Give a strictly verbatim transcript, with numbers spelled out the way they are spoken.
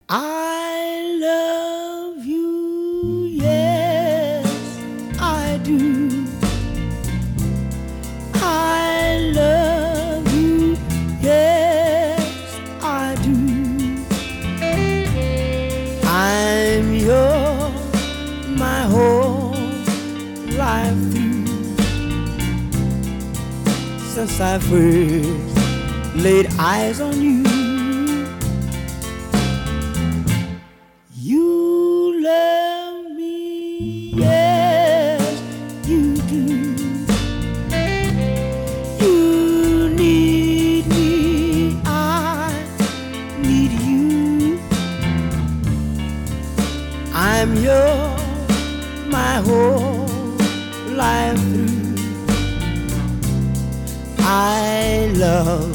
I love you, yes, I do. I love you, yes, I do. I'm yours, my whole life through. Since I first laid eyes on you, you love me, yes, you do. You need me, I need you. I'm yours, my whole life through. I love